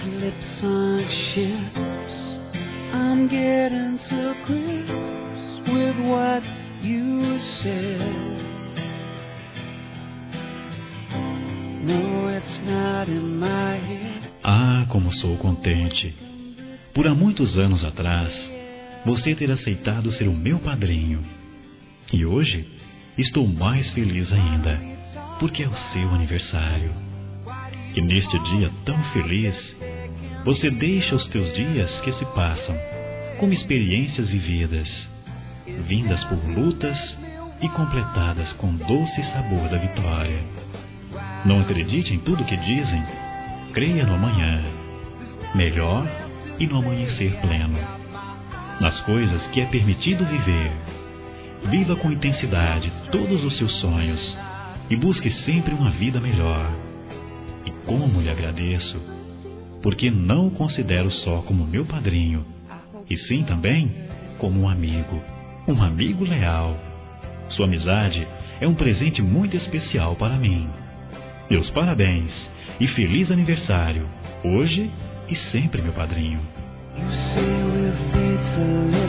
lips on ships. I'm getting to grips with what you said. No, it's not in my head. Ah, como sou contente. Por há muitos anos atrás, você ter aceitado ser o meu padrinho. E hoje, estou mais feliz ainda, porque é o seu aniversário. E neste dia tão feliz, você deixa os teus dias que se passam como experiências vividas, vindas por lutas e completadas com doce sabor da vitória. Não acredite em tudo que dizem, creia no amanhã, melhor e no amanhecer pleno. Nas coisas que é permitido viver, viva com intensidade todos os seus sonhos e busque sempre uma vida melhor. E como lhe agradeço, porque não o considero só como meu padrinho, e sim também como um amigo leal. Sua amizade é um presente muito especial para mim. Meus parabéns e feliz aniversário, hoje e sempre, meu padrinho. You say we're free to live.